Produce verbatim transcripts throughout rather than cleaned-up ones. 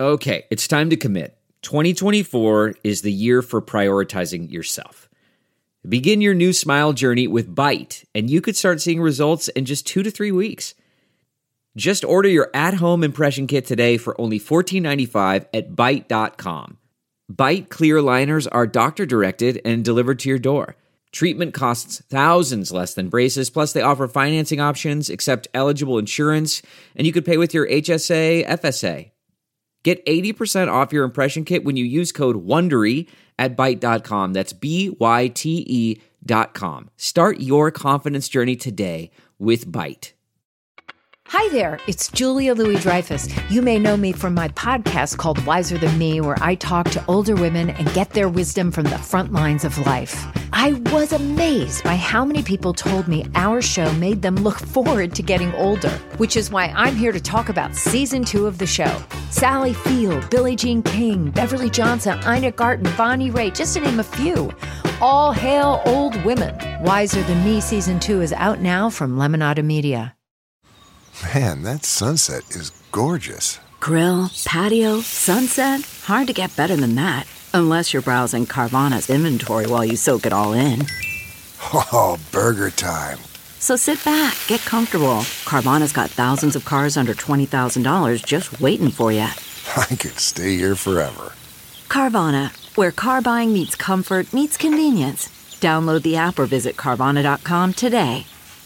Okay, it's time to commit. twenty twenty-four is the year for prioritizing yourself. Begin your new smile journey with Byte, and you could start seeing results in just two to three weeks. Just order your at-home impression kit today for only fourteen ninety-five at byte dot com. Byte clear aligners are doctor-directed and delivered to your door. Treatment costs thousands less than braces, plus they offer financing options, accept eligible insurance, and you could pay with your H S A, F S A. Get eighty percent off your impression kit when you use code WONDERY at byte dot com. That's B Y T E dot com. Start your confidence journey today with Byte. Hi there, it's Julia Louis-Dreyfus. You may know me from my podcast called Wiser Than Me, where I talk to older women and get their wisdom from the front lines of life. I was amazed by how many people told me our show made them look forward to getting older, which is why I'm here to talk about season two of the show. Sally Field, Billie Jean King, Beverly Johnson, Ina Garten, Bonnie Raitt, just to name a few. All hail old women. Wiser Than Me season two is out now from Lemonada Media. Man, that sunset is gorgeous. Grill, patio, sunset. Hard to get better than that. Unless you're browsing Carvana's inventory while you soak it all in. Oh, burger time. So sit back, get comfortable. Carvana's got thousands of cars under twenty thousand dollars just waiting for you. I could stay here forever. Carvana, where car buying meets comfort meets convenience. Download the app or visit Carvana dot com today.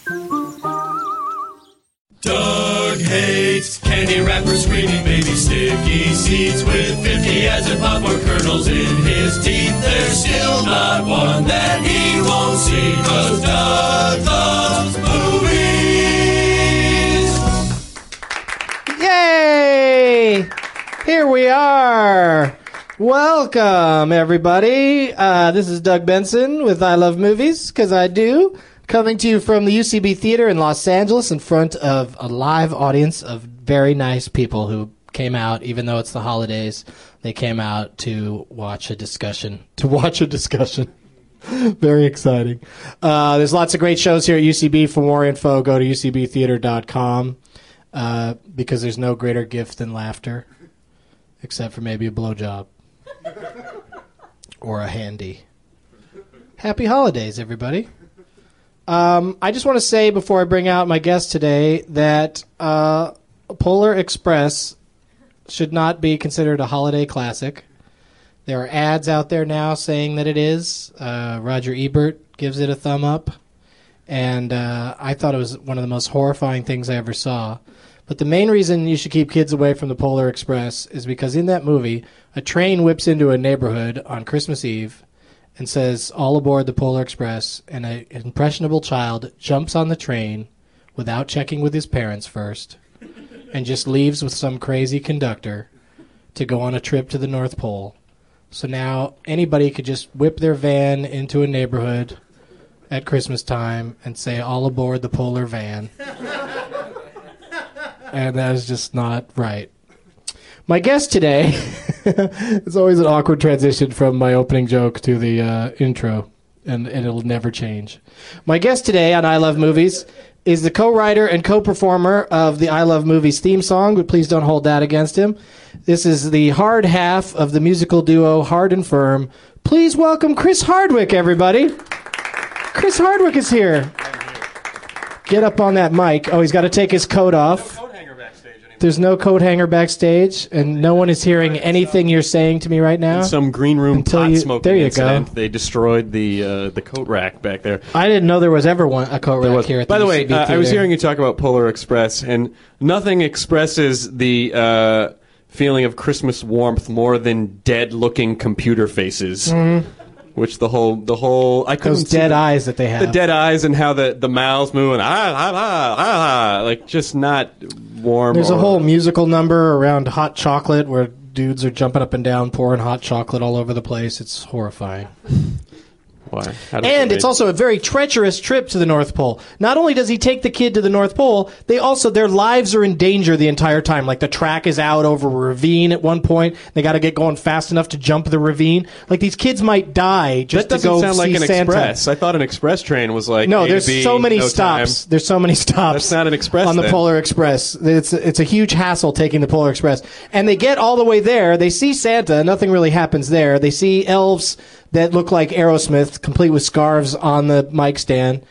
Doug hates candy wrappers, screaming baby sticky seeds with fifty as in popcorn kernels in his teeth. There's still not one that he won't see, 'cause Doug loves movies. Yay! Here we are. Welcome, everybody. Uh, this is Doug Benson with I Love Movies, 'cause I do. Coming to you from the U C B Theater in Los Angeles in front of a live audience of very nice people who came out, even though it's the holidays, they came out to watch a discussion. To watch a discussion. Very exciting. Uh, there's lots of great shows here at U C B. For more info, go to U C B theater dot com uh, because there's no greater gift than laughter, except for maybe a blowjob or a handy. Happy holidays, everybody. Um, I just want to say before I bring out my guest today that uh, Polar Express should not be considered a holiday classic. There are ads out there now saying that it is. Uh, Roger Ebert gives it a thumb up. And uh, I thought it was one of the most horrifying things I ever saw. But the main reason you should keep kids away from the Polar Express is because in that movie, a train whips into a neighborhood on Christmas Eve and says, "All aboard the Polar Express," and an impressionable child jumps on the train without checking with his parents first and just leaves with some crazy conductor to go on a trip to the North Pole. So now anybody could just whip their van into a neighborhood at Christmas time and say, "All aboard the Polar Van." And that is just not right. My guest today, it's always an awkward transition from my opening joke to the uh, intro, and, and it'll never change. My guest today on I Love Movies is the co-writer and co-performer of the I Love Movies theme song, but please don't hold that against him. This is the hard half of the musical duo Hard and Firm. Please welcome Chris Hardwick, everybody. Chris Hardwick is here. Get up on that mic. Oh, he's got to take his coat off. There's no coat hanger backstage, and no one is hearing anything you're saying to me right now. In some green room Until pot you, smoking there you incident, go. they destroyed the uh, the coat rack back there. I didn't know there was ever one a coat There rack was- here at By the the way, U C B uh, I was Theater. hearing you talk about Polar Express, and nothing expresses the uh, feeling of Christmas warmth more than dead-looking computer faces. Mm-hmm. Which the whole the whole I couldn't Those see dead the, eyes that they have. the dead eyes and how the, the mouths move and ah ah ah ah like just not warm. There's or, a whole musical number around hot chocolate where dudes are jumping up and down, pouring hot chocolate all over the place. It's horrifying. Why? How does And it it's make- also a very treacherous trip to the North Pole. Not only does he take the kid to the North Pole, they also, their lives are in danger the entire time. Like the track is out over a ravine at one point. They got to get going fast enough to jump the ravine. Like these kids might die just that to doesn't go sound like see an Santa. express. I thought an express train was like No, A to there's B, so many no stops. time. There's so many stops. That's not an express on the then. Polar Express. It's it's a huge hassle taking the Polar Express. And they get all the way there. They see Santa. Nothing really happens there. They see elves that look like Aerosmith, complete with scarves on the mic stand.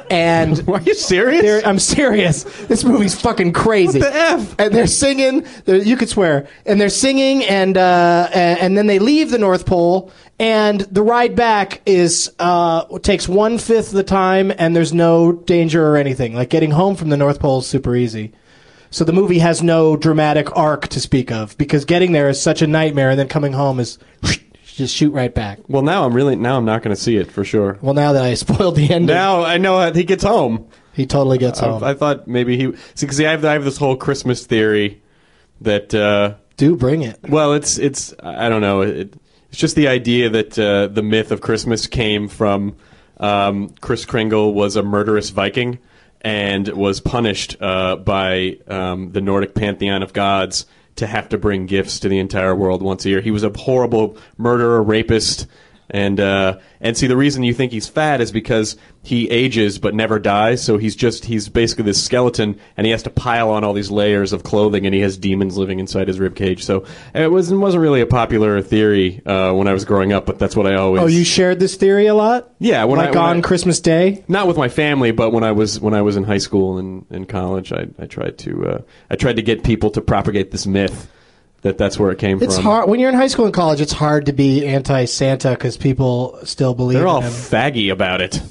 And Are you serious? they're- I'm serious. This movie's fucking crazy. What the F? And they're singing. They're, you could swear. And they're singing, and uh, and, and then they leave the North Pole. And the ride back is uh, takes one fifth of the time, and there's no danger or anything. Like getting home from the North Pole is super easy. So the movie has no dramatic arc to speak of because getting there is such a nightmare, and then coming home is just shoot right back. Well, now I'm really now I'm not going to see it for sure. Well, now that I spoiled the ending, Now I know how he gets home. he totally gets home. I, I thought maybe he see because I have I have this whole Christmas theory that uh, Do bring it. well it's it's I don't know it, it's just the idea that uh, the myth of Christmas came from um, Kris Kringle was a murderous Viking and was punished uh, by um, the Nordic pantheon of gods to have to bring gifts to the entire world once a year. He was a horrible murderer, rapist, and uh, and see the reason you think he's fat is because he ages but never dies. So he's just he's basically this skeleton, and he has to pile on all these layers of clothing, and he has demons living inside his rib cage. So it wasn't wasn't really a popular theory uh, when I was growing up, but that's what I always. Oh, you shared this theory a lot? Yeah, when I- like when on I- Christmas Day? Not with my family, but when I was when I was in high school and in college, I, I tried to uh, I tried to get people to propagate this myth that that's where it came It's from. hard when you're in high school and college. It's hard to be anti-Santa because people still believe They're in all him. faggy about it.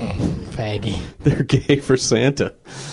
Faggy. They're gay for Santa.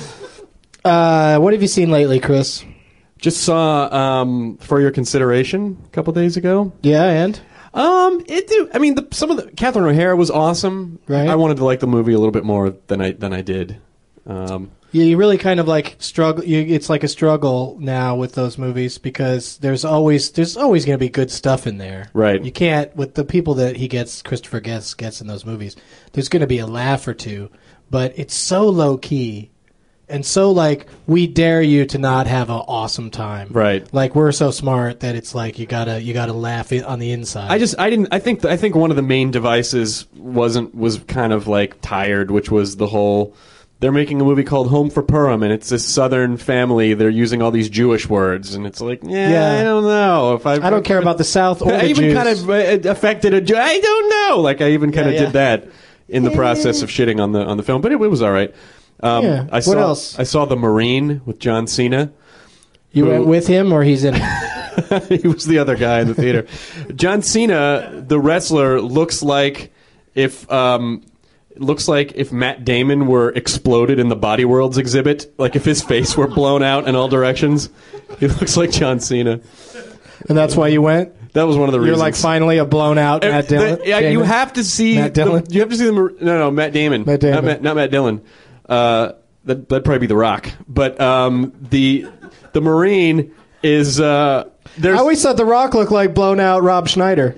Uh, what have you seen lately, Chris? Just saw um, For Your Consideration a couple days ago. Yeah, and Um, it do. I mean, the, some of the Catherine O'Hara was awesome. Right. I wanted to like the movie a little bit more than I than I did. Um, yeah, you really kind of like struggle. You, it's like a struggle now with those movies because there's always there's always going to be good stuff in there. Right. You can't with the people that he gets. Christopher Guest gets in those movies. There's going to be a laugh or two, but it's so low key. And so, like, we dare you to not have an awesome time, Right. Like, we're so smart that it's like you gotta you gotta laugh it on the inside. I just I didn't I think I think one of the main devices wasn't was kind of like tired, which was the whole they're making a movie called Home for Purim, and it's this Southern family. They're using all these Jewish words, and it's like, yeah, Yeah. I don't know if I. I don't care about the South or the I even Jews. kind of uh, affected a Jew. I don't know. Like I even kind of Yeah, yeah. did that in the process of shitting on the on the film, but it, it was all right. Um, Yeah. I What saw, else? I saw The Marine with John Cena. You who- went with him, or he's in it? He was the other guy in the theater. John Cena, the wrestler, looks like if um, looks like if Matt Damon were exploded in the Body Worlds exhibit. Like if his face were blown out in all directions. He looks like John Cena. And that's why you went. That was one of the You're reasons. like finally a blown out Uh, Matt the- Dillon. yeah, you Damon? have to see. Matt the- Dillon? you have to see the. Mar- No, no, Matt Damon. Matt Damon. Not Matt, not Matt Dillon. Uh, that, that'd probably be The Rock. But um, the the Marine is. Uh, there's I always thought The Rock looked like blown out Rob Schneider.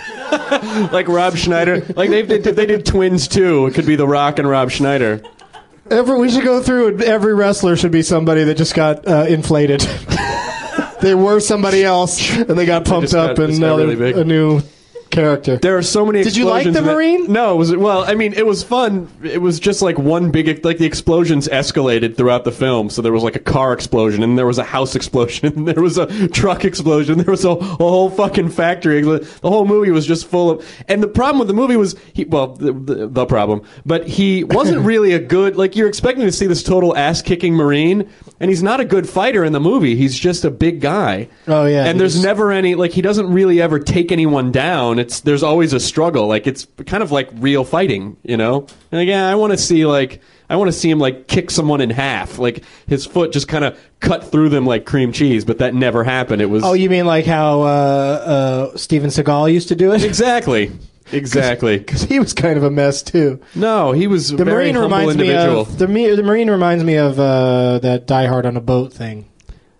like Rob Schneider. Like they did, they did Twins too. It could be The Rock and Rob Schneider. Every, we should go through it. Every wrestler should be somebody that just got uh, inflated. They were somebody else, and they got pumped just got- up, just and got now really they're big. a new character. There are so many. Did you like explosions The in that- Marine? No, it was well. I mean, it was fun. It was just like one big. Like the explosions escalated throughout the film. So there was like a car explosion, and there was a house explosion, and there was a truck explosion. There was a, a whole fucking factory. The whole movie was just full of. And the problem with the movie was, he, well, the, the, the problem, but he wasn't really a good. Like you're expecting to see this total ass kicking Marine, and he's not a good fighter in the movie. He's just a big guy. Oh, yeah, And there's he's- never any like he doesn't really ever take anyone down. It's there's always a struggle. Like it's kind of like real fighting, you know. And again, I want to see like I want to see him like kick someone in half. Like his foot just kind of cut through them like cream cheese, but that never happened. It was Oh, you mean like how uh, uh, Steven Seagal used to do it? exactly, exactly. Because he was kind of a mess too. No, he was a The very Marine humble reminds me individual. of the, Me- the Marine reminds me of uh, that Die Hard on a boat thing.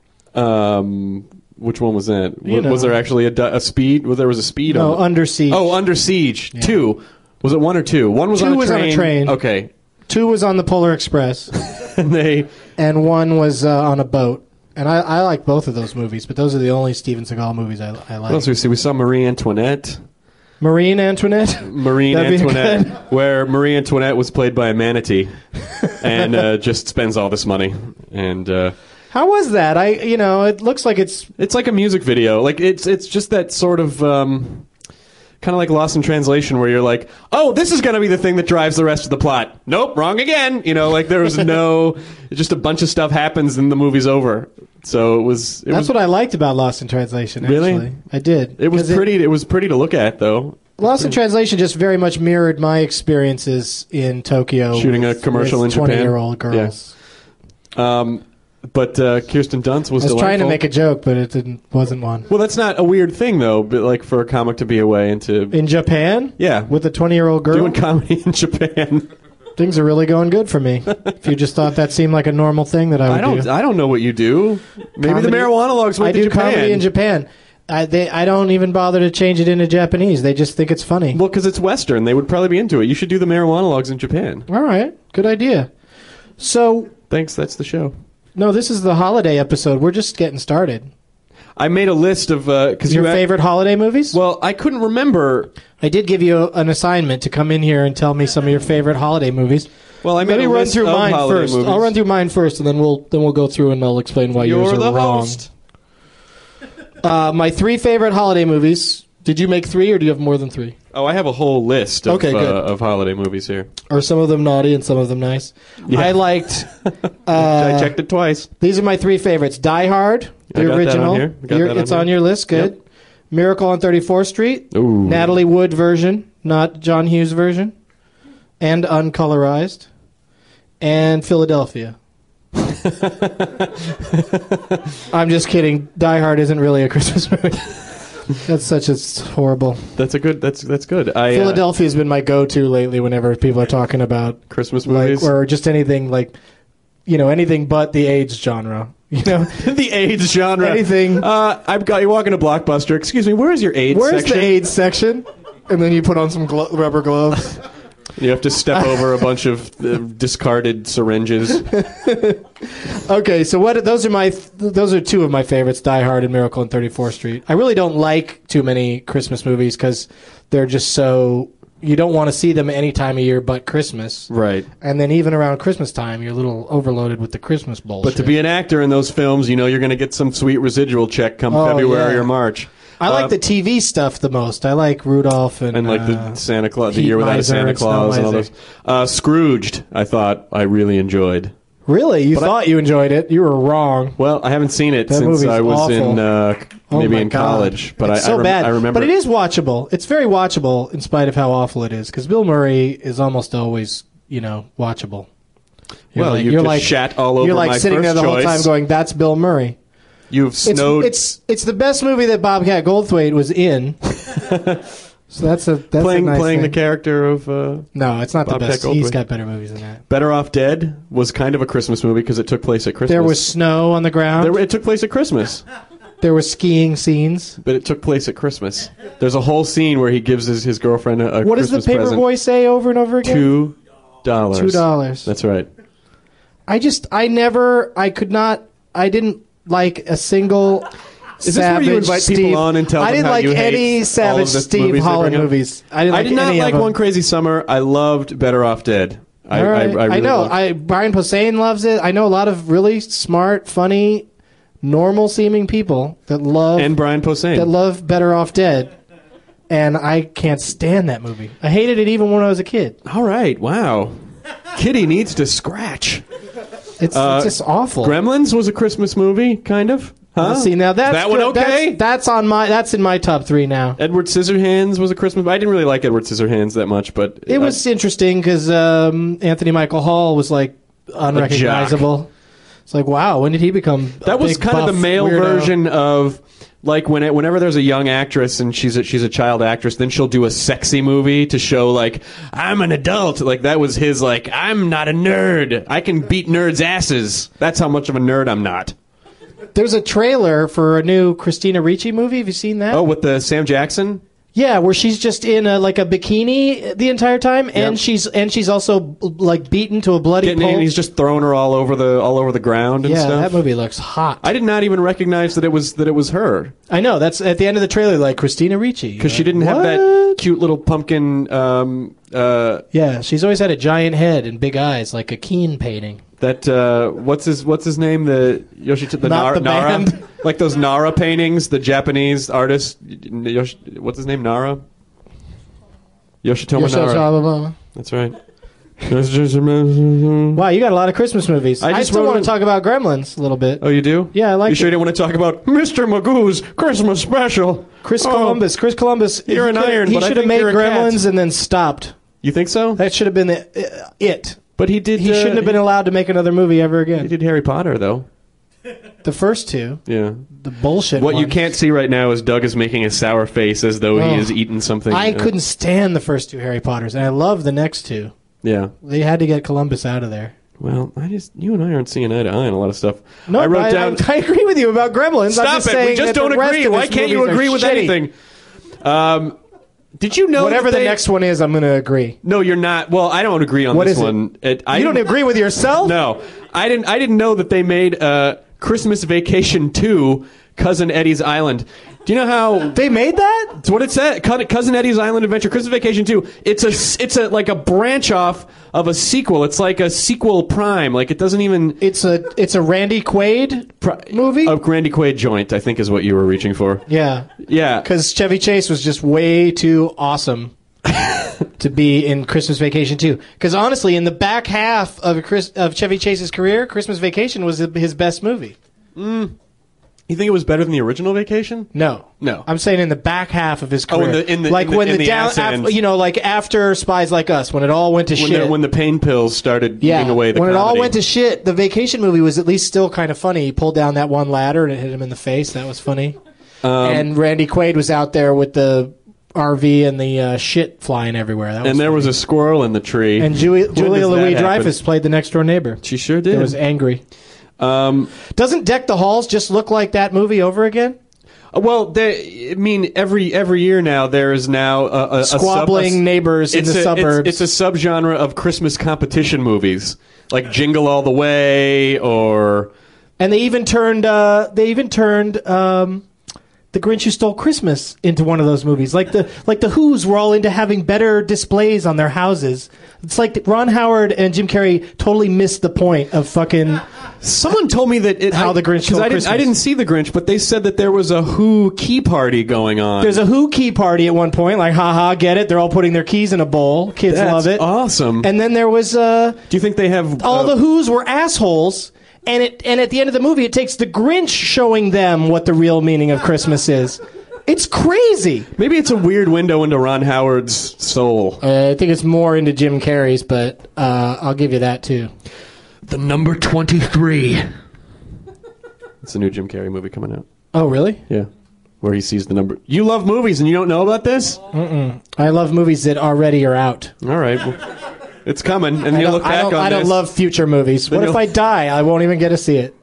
Um, which one was that? You Was, was know. there actually a, di- a speed? Was there was a speed? No, on Under Siege. Oh, Under Siege two. Was it one or two? One was, Two on, a was on a train. train. Okay. Two was on the Polar Express, And they... and one was uh, on a boat. And I, I like both of those movies, but those are the only Steven Seagal movies I, I like. What else did we see? We saw Marie Antoinette. Marine Antoinette? Marine That'd be Antoinette, good. where Marie Antoinette was played by a manatee, and uh, just spends all this money. And uh, How was that? I, you know, it looks like it's... it's like a music video. Like it's it's just that sort of um, kind of like Lost in Translation, where you're like, oh, this is going to be the thing that drives the rest of the plot. Nope, wrong again. You know, like there was no, just a bunch of stuff happens and the movie's over. So it was. It That's was, what I liked about Lost in Translation, actually. Really? I did. It was 'Cause pretty. It, was pretty to look at, though. Lost in Translation just very much mirrored my experiences in Tokyo. Shooting a with, commercial with in Japan. twenty-year-old girls. Um, but uh, Kirsten Dunst was. I was trying to delightful. make a joke, but it didn't, wasn't one. Well, that's not a weird thing, though. But like for a comic to be away into In Japan? Yeah. With a twenty-year-old girl? doing comedy in Japan. Things are really going good for me. If you just thought that seemed like a normal thing that I would I don't. do. I don't know what you do. Maybe Comedy- the marijuana logs went I to do Japan. comedy in Japan. I, they, I don't even bother to change it into Japanese. They just think it's funny. Well, because it's Western, they would probably be into it. You should do the marijuana logs in Japan. All right. Good idea. So, Thanks. That's the show. no, this is the holiday episode. We're just getting started. I made a list of because Your you had- favorite holiday movies? Well, I couldn't remember. I did give you an assignment to come in here and tell me some of your favorite holiday movies. Well, I made Let me a run list through of mine holiday first. movies. I'll run through mine first, and then we'll then we'll go through and I'll explain why You're yours are the wrong. host. Uh, my three favorite holiday movies. Did you make three, or do you have more than three? Oh, I have a whole list of, Okay, uh, good. of holiday movies here. Are some of them naughty and some of them nice? Yeah. I liked. I checked it twice. These are my three favorites: Die Hard, the I got that original. on here. I got Your- that on it's here. on your list. Good. Yep. Miracle on thirty-fourth Street. Ooh. Natalie Wood version, not John Hughes version, and uncolorized, and Philadelphia. I'm just kidding. Die Hard isn't really a Christmas movie. That's such a s- horrible. That's a good. That's that's good. I, uh, Philadelphia has been my go-to lately whenever people are talking about Christmas like movies. or just anything like, you know, anything but the AIDS genre. You know, the AIDS genre. Anything- Uh, I've got you walking to Blockbuster. Excuse me. Where is your AIDS where's section? the AIDS section? And then you put on some glo- rubber gloves. You have to step over a bunch of uh, discarded syringes. Okay, so what? Those are my. Those are two of my favorites: Die Hard and Miracle on thirty-fourth Street. I really don't like too many Christmas movies because they're just so. You don't want to see them any time of year but Christmas. Right. And then even around Christmas time, you're a little overloaded with the Christmas bullshit. But to be an actor in those films, you know you're going to get some sweet residual check come Oh, February yeah. or March. I like Uh, the T V stuff the most. I like Rudolph and and like the uh, Santa Claus, the Heat year without a Miser Santa and Snow Claus, and all Miser. those. Uh, Scrooged, I thought I really enjoyed. Really, you But I- thought you enjoyed it? You were wrong. Well, I haven't seen it That since movie's I was awful. in uh, Oh maybe my in God. college. But it's I, so I, rem- bad. I remember. But it is watchable. It's very watchable in spite of how awful it is. Because Bill Murray is almost always, you know, watchable. You're Well, like, you you're just like, shat all over You're like my sitting there first the whole choice. time going, "That's Bill Murray." You've It's, snowed. it's it's the best movie that Bobcat Goldthwait was in. So that's a that's playing a nice playing the thing. character of uh, No, it's not the Bobcat best. He's Goldthwait. got better movies than that. Better Off Dead was kind of a Christmas movie because it took place at Christmas. There was snow on the ground. There- it took place at Christmas, There were skiing scenes. but it took place at Christmas. There's a whole scene where he gives his, his girlfriend a, a What does Christmas the paper present. boy say over and over again? Two dollars. Two dollars. That's right. I just, I never, I could not, I didn't like a single Is this where Savage you invite Steve. people on and tell I them didn't how like you hate any all Savage of the Steve movies they Holland bring up? movies. I didn't I like did not any like of them. One Crazy Summer. I loved Better Off Dead. I, All right. I, I, really know. loved- I Brian Posehn loves it. I know a lot of really smart, funny, normal-seeming people that love and Brian Posehn. that love Better Off Dead, and I can't stand that movie. I hated it even when I was a kid. All right. Wow. Kitty needs to scratch. It's, Uh, it's just awful. Gremlins was a Christmas movie, kind of. Huh? See, now that's that one good. okay? That's, that's on my. That's in my top three now. Edward Scissorhands was a Christmas. I didn't really like Edward Scissorhands that much, but It was interesting because um, Anthony Michael Hall was like unrecognizable. It's like, wow, when did he become? a that was big, kind of the buff male weirdo? version of like when it, whenever there's a young actress and she's a, she's a child actress, then she'll do a sexy movie to show like I'm an adult. Like that was his like I'm not a nerd. I can beat nerds' asses. That's how much of a nerd I'm not. There's a trailer for a new Christina Ricci movie. Have you seen that? Oh, with the Sam Jackson. Yeah, where she's just in a, like a bikini the entire time, and Yep. she's and she's also like beaten to a bloody Getting pulp. in, and he's just throwing her all over the all over the ground and yeah, stuff. that movie looks hot. I did not even recognize that it was that it was her I know that's at the end of the trailer, like Christina Ricci, because she didn't have that cute little pumpkin. Um, uh, Yeah, she's always had a giant head and big eyes, like a Keane painting. that uh, what's his what's his name? The Yoshita the, Not Nara, the Nara band. like those Nara paintings. The Japanese artist. Yoshi, what's his name? Nara. Yoshitomo Nara. Yoshitomo. That's right. Wow, you got a lot of Christmas movies. I I, just still wrote want in- to talk about Gremlins a little bit. Oh, you do? Yeah, I like You sure it. you didn't want to talk about Mister Magoo's Christmas special? Chris Oh, Columbus. Chris Columbus. You're he an could- iron, He but I should have think made you're a cat. Gremlins and then stopped. You think so? That should have been the, uh, it. But he did. He uh, shouldn't have been allowed to make another movie ever He again. did Harry Potter, though. The first two, Yeah. the bullshit. What you ones. can't see right now is Doug is making a sour face as though he Oh. has eaten something. I uh, couldn't stand the first two Harry Potters, and I love the next two. Yeah. They had to get Columbus out of there. Well, I just you and I aren't seeing eye to eye on a lot of stuff. No, I wrote I, down. I, I agree with you about Gremlins. I'm Stop just it! saying We just that don't the rest agree. of Why his can't you movies are agree with shitty. anything? Um, did you know Whatever that the they- next one is, I'm going to agree. No, you're not. Well, I don't agree on What this is it? one. It, I You don't didn't- agree with yourself? No, I didn't. I didn't know that they made uh, Christmas Vacation two, Cousin Eddie's Island. Do you know how? They made that? That's what it said. Cou- Cousin Eddie's Island Adventure, Christmas Vacation two. It's a. It's a like a branch off of a sequel. It's like a sequel prime. Like it doesn't even. It's a it's a Randy Quaid Pri- movie? A Randy Quaid joint, I think, is what you were reaching for. Yeah. Yeah. Because Chevy Chase was just way too awesome to be in Christmas Vacation two. Because honestly, in the back half of Chris, of Chevy Chase's career, Christmas Vacation was his best movie. You think it was better than the original Vacation? No, No. I'm saying in the back half of his Oh, career, in the- in the- like in the- when in the, the down, ass af- end. you know, like after Spies Like Us, when it all went to When shit. the, when the pain pills started yeah, eating away the when it all comedy. went to shit, the Vacation movie was at least still kind of funny. He pulled down that one ladder and it hit him in the face. That was funny. Um, and Randy Quaid was out there with the R V and the uh, shit flying everywhere. That was and there funny. was a squirrel in the tree. And Julia, When Julia does that Louis happen? Dreyfus played the next door neighbor. She sure did. It was angry. Um, Doesn't Deck the Halls just look like that movie over again? well, they, I mean, every every year now there is now a, a, a Squabbling sub, a, neighbors in it's the a, suburbs. It's, it's a subgenre of Christmas competition movies, like Jingle All the Way, or And they even turned uh, they even turned um, The Grinch Who Stole Christmas into one of those movies. Like the like the Who's were all into having better displays on their houses. It's like Ron Howard and Jim Carrey totally missed the point of fucking. someone told me that it, How I, the Grinch 'cause Stole I didn't, Christmas. I didn't see the Grinch, but they said that there was a Who key party going on. There's a Who key party at one point. Like, haha, get it? They're all putting their keys in a bowl. Kids That's love it. awesome. And then there was. Uh, Do you think they have all uh, the Who's were assholes, and it and at the end of the movie, it takes the Grinch showing them what the real meaning of Christmas is. It's crazy. Maybe it's a weird window into Ron Howard's soul. Uh, I think it's more into Jim Carrey's, but uh, I'll give you that too. The number twenty-three. It's a new Jim Carrey movie coming out. Oh, really? Yeah. Where he sees the number. You love movies and you don't know about this? I love movies that already are out. All right. Well, it's coming, and I you don't, look I back don't, on I don't this. love future movies. Then What if you'll- I die? I won't even get to see it.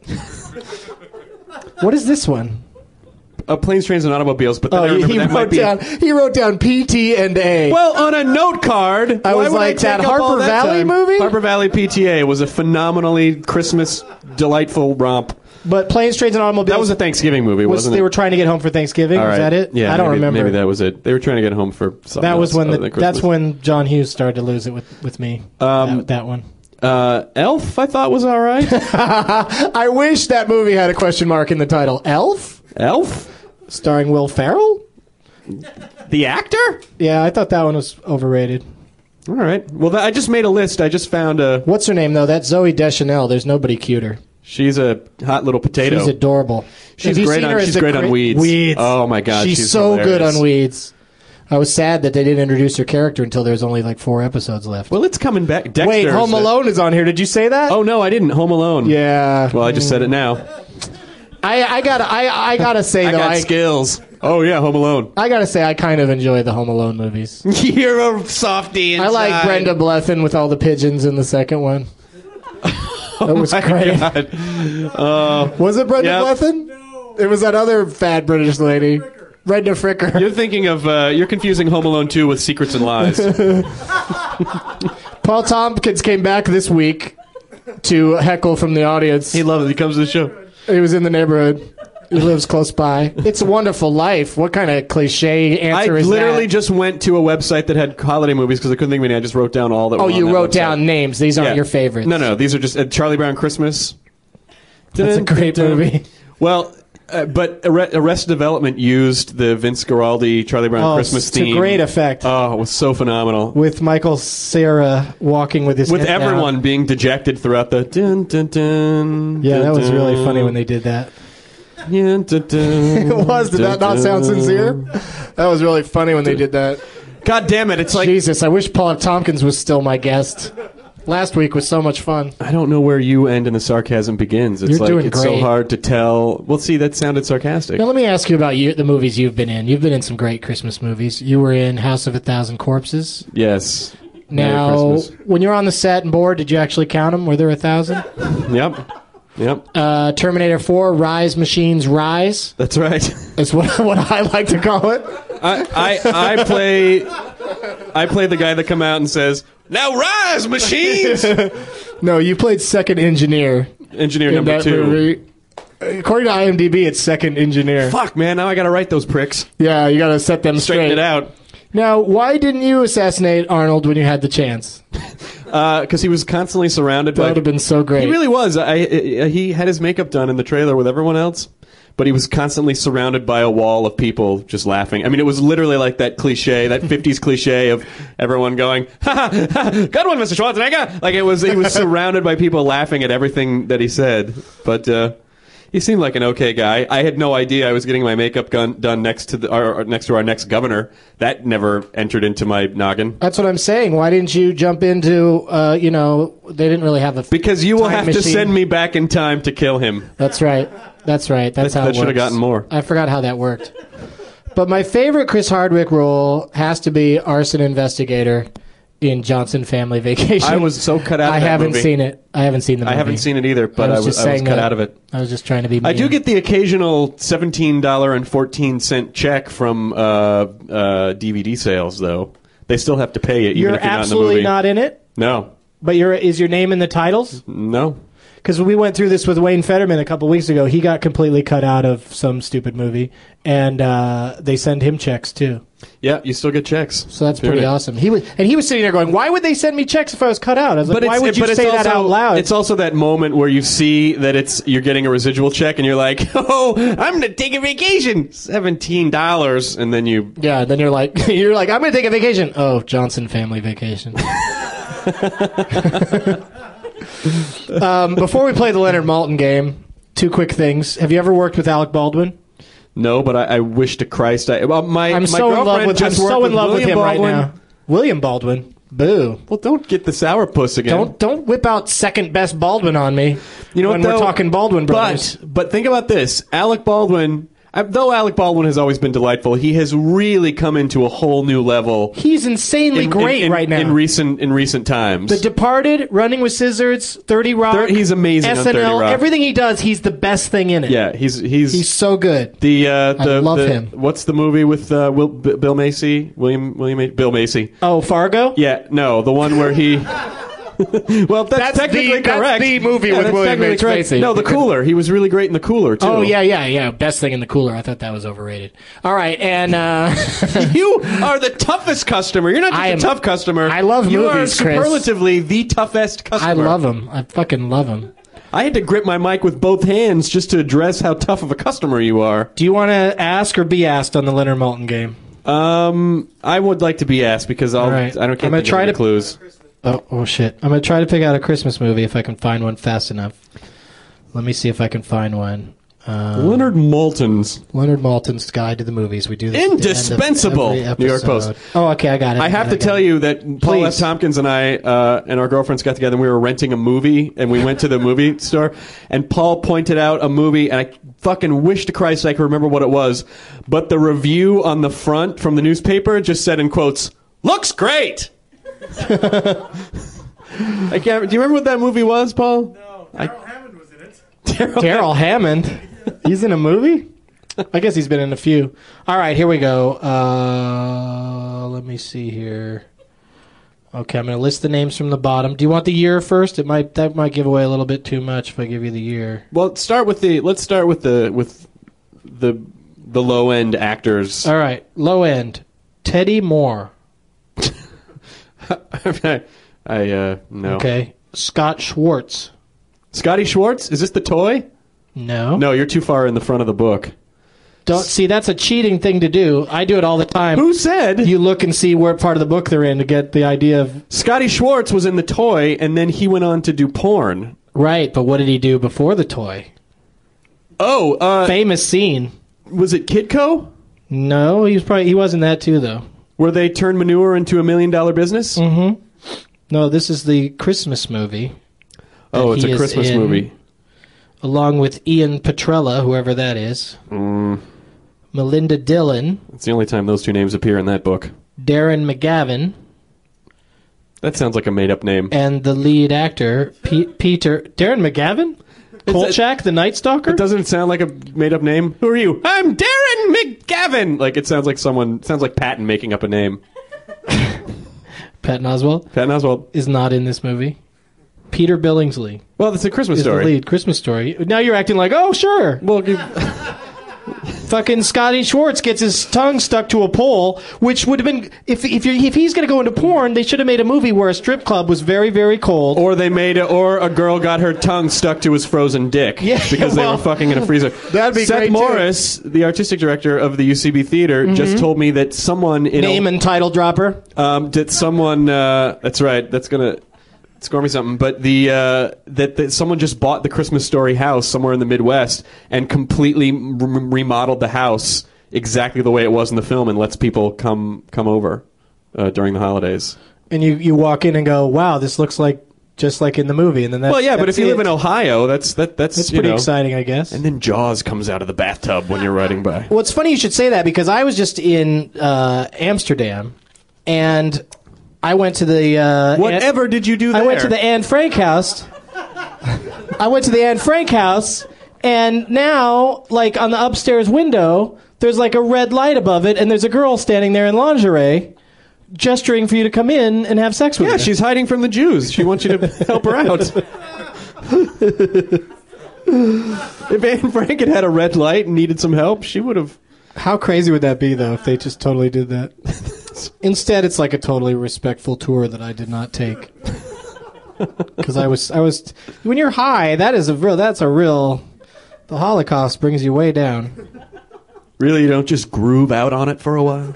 What is this one? uh, Planes, Trains, and Automobiles, but then I Oh, he, remember he that might wrote be... down. He wrote down P T and A. Well, on a note card, I why was would like, take that up all Harper that Valley time? movie? Harper Valley P T A was a phenomenally Christmas, delightful romp. But Planes, Trains, and Automobiles. That was a Thanksgiving movie, was, wasn't they it? were trying to get home for Thanksgiving. All Was right. that it? Yeah, I don't maybe, remember. Maybe that was it. They were trying to get home for something That was else when other the, than Christmas. that's when John Hughes started to lose it with, with me. Um, that, that one. Uh, Elf, I thought was all right. I wish that movie had a question mark in the title. Elf, Elf, starring Will Ferrell. the actor. Yeah, I thought that one was overrated. All right. Well, th- I just made a list. I just found a. What's her name though? That's Zoe Deschanel. There's nobody cuter. She's a hot little potato. She's adorable. She's Have you great seen on- her as she's the great on cra- Weeds. Weeds. Oh, my God, she's, she's so good hilarious. on Weeds. I was sad that they didn't introduce her character until there's only like four episodes left. Well, it's coming back. Dexter Wait, is Home the- Alone is on here. Did you say that? Oh no, I didn't. Home Alone. yeah. Well, I just said it now. I, I gotta I, I gotta say I though got I, skills. Oh yeah, Home Alone. I gotta say I kind of enjoy the Home Alone movies. You're a softie. I like Brenda Blethyn with all the pigeons in the second one. That was My great. God. Was it Brenda Yep. Blethyn? No. It was that other fat British lady. Brenda Fricker. You're thinking of, uh, you're confusing Home Alone two with Secrets and Lies. Paul Tompkins came back this week to heckle from the audience. He loves it. He comes to the show. He was in the neighborhood. He lives close by. It's a Wonderful Life. What kind of cliche answer I is literally that? just went to a website that had holiday movies because I couldn't think of any. I just wrote down all that Oh, were on you that wrote website. down names. These aren't Yeah. your favorites. No, no. These are just uh, Charlie Brown Christmas. That's a great movie. Well, uh, but Arre- Arrested Development used the Vince Guaraldi Charlie Brown Oh, Christmas to theme. great effect. Oh, it was so phenomenal. With Michael Cera walking with his With head everyone down. being dejected throughout the dun dun dun. Yeah, that dun, was really dun. funny when they did that. Yeah, dun, dun, It was. Did that not sound sincere? That was really funny when they did that. God damn it! It's like Jesus, I wish Paul Tompkins was still my guest. Last week was so much fun. I don't know where you end and the sarcasm begins. It's You're like doing it's so great. hard to tell. Well, see, that sounded sarcastic. Now let me ask you about you, the movies you've been in. You've been in some great Christmas movies. You were in House of a Thousand Corpses. Yes. Now, Merry Christmas. when you were on the set and board, did you actually count them? Were there a thousand? Yep. Yep. Uh, Terminator four, Rise Machines Rise. That's right. Is what what I like to call it. I, I I play I play the guy that come out and says, "Now rise, machines!" No, you played second engineer Engineer in number that two. movie. According to IMDb, it's second engineer. Fuck, man! Now I gotta write those pricks. Yeah, you got to set them Straighten straight. it out. Now, why didn't you assassinate Arnold when you had the chance? Because he was constantly surrounded That by. would have been so great. He really was. I, I he had his makeup done in the trailer with everyone else, but he was constantly surrounded by a wall of people just laughing. I mean, it was literally like that cliche, that fifties cliche of everyone going, "Ha ha, ha, good one, Mister Schwarzenegger!" Like it was. He was surrounded by people laughing at everything that he said. But uh, he seemed like an okay guy. I had no idea I was getting my makeup gun, done next to the, our, next to our next governor. That never entered into my noggin. That's what I'm saying. Why didn't you jump into, uh, you know, they didn't really have a. Because you will time have machine. to send me back in time to kill him. That's right. That's right. That's That- how that it should have works. gotten more. I forgot how that worked. But my favorite Chris Hardwick role has to be arson investigator in Johnson Family Vacation. I was so cut out of I that haven't movie. seen it. I haven't seen the movie. I haven't seen it either, but I was, just I was saying cut that. out of it. I was just trying to be mean. I do get the occasional seventeen dollars and fourteen cent check from uh, uh, D V D sales, though. They still have to pay it, even You're if you're absolutely not in the movie. not in it, No. but you're, is your name in the titles? No. Because we went through this with Wayne Fetterman a couple weeks ago. He got completely cut out of some stupid movie, and uh, they send him checks too. Yeah, you still get checks. So that's Doing pretty it. awesome. He was, and he was sitting there going, "Why would they send me checks if I was cut out?" I was like, But "Why it's, would you but it's say also, that out loud?" It's also that moment where you see that it's you're getting a residual check, and you're like, "Oh, I'm gonna take a vacation, seventeen dollars," and then you. Yeah, then you're like, you're like, I'm going to take a vacation. Oh, Johnson Family Vacation. um, before we play the Leonard Maltin game, two quick things. Have you ever worked with Alec Baldwin? No, but I, I wish to Christ I. Well, my I'm my so in love girlfriend with. I'm just worked so in love with William him Baldwin. right now. William Baldwin. Boo. Well, don't get the sourpuss again. Don't don't whip out second best Baldwin on me. You know when what, we're though? talking Baldwin brothers. But but think about this: Alec Baldwin. I, though Alec Baldwin has always been delightful, he has really come into a whole new level. He's insanely in, great in, in, right now. in recent in recent times. The Departed, Running with Scissors, thirty Rock. Thir- he's amazing on S N L, thirty Rock. everything he does, he's the best thing in it. yeah, he's he's He's so good. the uh, the love the- him. What's the movie with uh, Will, B- Bill Macy? William William Ma- Bill Macy. Oh, Fargo? Yeah, no, the one where he. Well, that's, That's technically the- that's correct. the movie Yeah, with that's William technically H. correct. Macy. No, the Cooler. He was really great in the Cooler too. Oh, yeah, yeah, yeah. Best thing in the cooler. I thought that was overrated. All right, and uh, You are the toughest customer. You're not just I a am- tough customer. I love you movies, are Chris. superlatively the toughest customer. I love him. I fucking love him. I had to grip my mic with both hands just to address how tough of a customer you are. Do you want to ask or be asked on the Leonard Maltin game? Um, I would like to be asked because I'll. All right. I don't. Can't I'm gonna think try of any to- clues. Oh, oh, shit. I'm going to try to pick out a Christmas movie if I can find one fast enough. Let me see if I can find one. Um, Leonard Maltin's. Leonard Maltin's Guide to the Movies. We do this at the end of Indispensable. every New York episode. Post. Oh, okay, I got it. I have got to it, got tell it. you that Paul Please. F. Tompkins and I uh, and our girlfriends got together and we were renting a movie and we went to the movie store and Paul pointed out a movie and I fucking wish to Christ I could remember what it was, but the review on the front from the newspaper just said in quotes, "Looks great." I can't. Do you remember what that movie was, Paul? No, I- Daryl Hammond was in it. Daryl Daryl Hammond. He's in a movie? I guess he's been in a few. All right, here we go. Uh, let me see here. Okay, I'm going to list the names from the bottom. Do you want the year first? It might that might give away a little bit too much if I give you the year. Well, start with the. Let's start with the with the the low end actors. All right, low end. Teddy Moore. I uh no. Okay, Scott Schwartz. Scotty Schwartz? Is this the toy? No. No, you're too far in the front of the book. Don't see. That's a cheating thing to do. I do it all the time. Who said? You look and see what part of the book they're in to get the idea of. Scotty Schwartz was in the toy, and then he went on to do porn. Right, but what did he do before the toy? Oh, uh, famous scene. Was it Kidco? No, he was probably he wasn't that too though. Where they turned manure into a million dollar business? Mm-hmm. No, this is the Christmas movie. Oh, it's a Christmas in, movie. Along with Ian Petrella, whoever that is. Mm. Melinda Dillon. It's the only time those two names appear in that book. Darren McGavin. That sounds like a made-up name. And the lead actor, P- Peter... Darren McGavin? Kolchak, the Night Stalker? It doesn't sound like a made-up name. Who are you? I'm Darren McGavin! Like, it sounds like someone... sounds like Patton making up a name. Patton Oswalt? Patton Oswalt. Is not in this movie. Peter Billingsley. Well, that's a Christmas is story. The lead Christmas Story. Now you're acting like, oh, sure. Well, you... Fucking Scotty Schwartz gets his tongue stuck to a pole, which would have been if if, you're, if he's going to go into porn, they should have made a movie where a strip club was very very cold, or they made it, or a girl got her tongue stuck to his frozen dick, yeah, because well, they were fucking in a freezer. That'd be Seth great Morris, too. the artistic director of the U C B Theater, Mm-hmm. just told me that someone in name a, and title dropper. Um, did someone? Uh, that's right. That's gonna. Score me something, but the uh, that, that someone just bought the Christmas Story house somewhere in the Midwest and completely re- remodeled the house exactly the way it was in the film and lets people come come over uh, during the holidays. And you, you walk in and go, wow, this looks like just like in the movie. And then that's, well, yeah, but if you it. live in Ohio, that's that that's that's you pretty know, exciting, I guess. And then Jaws comes out of the bathtub when you're riding by. Well, it's funny you should say that because I was just in uh, Amsterdam and. I went to the... Uh, Whatever Anne, did you do there? I went to the Anne Frank house. I went to the Anne Frank house, and now, like, on the upstairs window, there's, like, a red light above it, and there's a girl standing there in lingerie gesturing for you to come in and have sex with yeah, her. Yeah, she's hiding from the Jews. She wants you to help her out. If Anne Frank had had a red light and needed some help, she would have... How crazy would that be, though, if they just totally did that? Instead, it's like a totally respectful tour that I did not take. Because I was, I was, when you're high, that is a real, that's a real, the Holocaust brings you way down. Really, you don't just groove out on it for a while?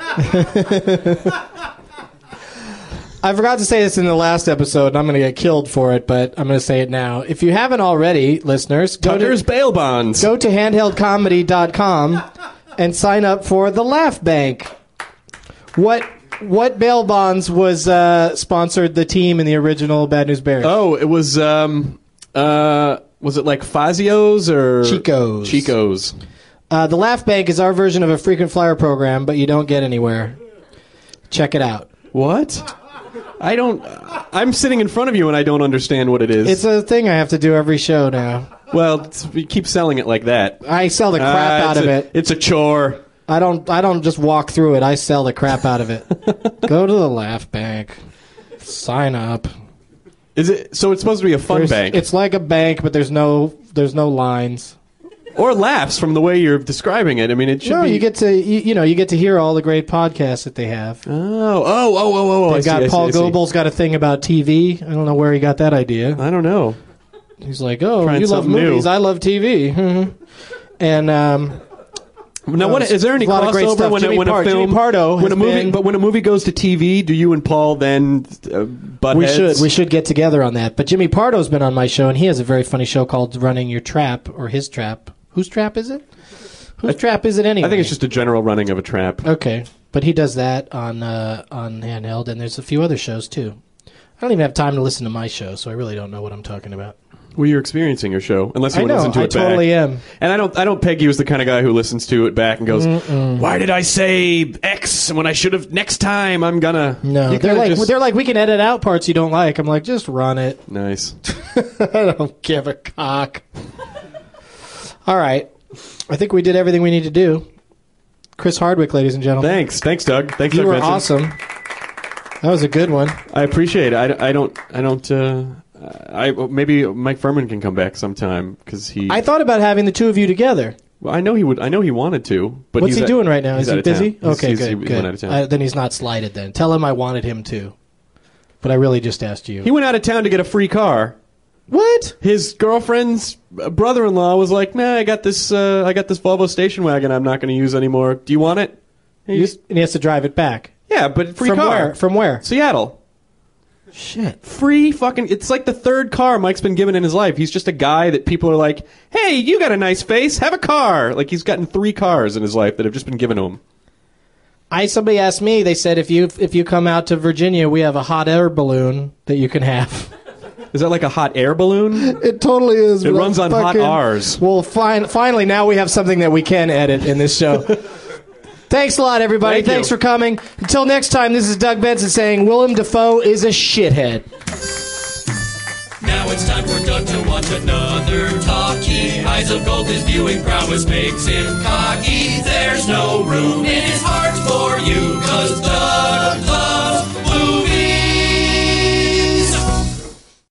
I forgot to say this in the last episode, and I'm going to get killed for it, but I'm going to say it now. If you haven't already, listeners, go Tucker's to, bail bonds. Go to handheld comedy dot com and sign up for the Laugh Bank. What what bail bonds was uh, sponsored the team in the original Bad News Bears? Oh, it was um uh was it like Fazio's or Chico's? Chico's. Uh, the Laugh Bank is our version of a frequent flyer program, but you don't get anywhere. Check it out. What? I don't. I'm sitting in front of you and I don't understand what it is. It's a thing I have to do every show now. Well, it's, you keep selling it like that. I sell the crap uh, out of a, it. It's a chore. I don't. I don't just walk through it. I sell the crap out of it. Go to the Laugh Bank. Sign up. Is it? So it's supposed to be a fun There's, bank. It's like a bank, but there's no. There's no lines. Or laughs from the way you're describing it. I mean, it should no, be. you get to. You, you know, you get to hear all the great podcasts that they have. Oh, oh, oh, oh, oh! They've I see, got I see, Paul I see. Goebel's got a thing about T V. I don't know where he got that idea. I don't know. He's like, oh, Trying you love something movies. new. I love T V. And um, Now, what is there any a lot of great crossover stuff. when, a, Jimmy when Par- a film, Jimmy Pardo when has a movie, been- but when a movie goes to T V, do you and Paul then uh, butt we heads? should we should get together on that. But Jimmy Pardo's been on my show, and he has a very funny show called Running Your Trap, or His Trap. Whose trap is it? Whose trap is it anyway? I think it's just a general running of a trap. Okay, but he does that on uh, on Handheld, and there's a few other shows too. I don't even have time to listen to my show, so I really don't know what I'm talking about. Well, you're experiencing your show, unless you I want to know, listen to I it back. totally am. And I don't, I don't peg you as the kind of guy who listens to it back and goes, Mm-mm. "Why did I say X when I should have? Next time, I'm gonna." No, You they're kinda like just- they're like we can edit out parts you don't like. I'm like, just run it. nice. I don't give a cock. All right. I think we did everything we need to do. Chris Hardwick, ladies and gentlemen. Thanks. Thanks, Doug. Thanks, You Doug were Benson. awesome. That was a good one. I appreciate it. I, I don't. I don't. Uh, I maybe Mike Furman can come back sometime because he. I thought about having the two of you together. Well, I know he would. I know he wanted to. But What's he's he at- doing right now? he's Is out he of town. busy? He's- Okay, he's- good. he good. went out of town. Uh, then he's not slighted then. Tell him I wanted him to. But I really just asked you. He went out of town to get a free car. What? His girlfriend's brother-in-law was like, "Nah, I got this. Uh, I got this Volvo station wagon. I'm not going to use anymore. Do you want it?" And he You- just- and he has to drive it back. yeah, but free From car. where? From where? Seattle. Shit. Free fucking. It's like the third car Mike's been given in his life. He's just a guy that people are like, "Hey, you got a nice face. Have a car." Like he's gotten three cars in his life that have just been given to him. I somebody asked me. They said if you if you come out to Virginia, we have a hot air balloon that you can have. Is that like a hot air balloon? It totally is. It but runs on hot fucking- R's. Well, fin- finally, now we have something that we can edit in this show. Thanks a lot, everybody. Thank you. Thanks for coming. Until next time, this is Doug Benson saying Willem Dafoe is a shithead. Now it's time for Doug to watch another talkie. Eyes of gold, his viewing prowess makes him cocky. There's no room in his heart for you, 'cause Doug